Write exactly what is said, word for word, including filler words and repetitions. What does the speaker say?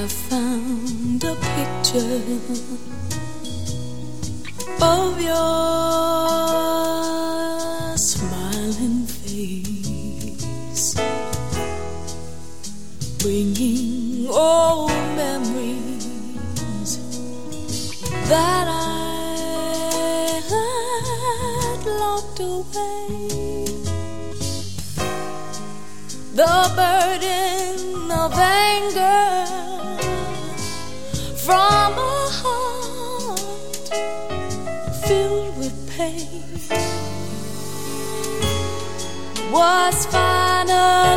I found a picture of your smiling face, bringing old memories that I had locked away. The burden of anger from a heart filled with pain was finally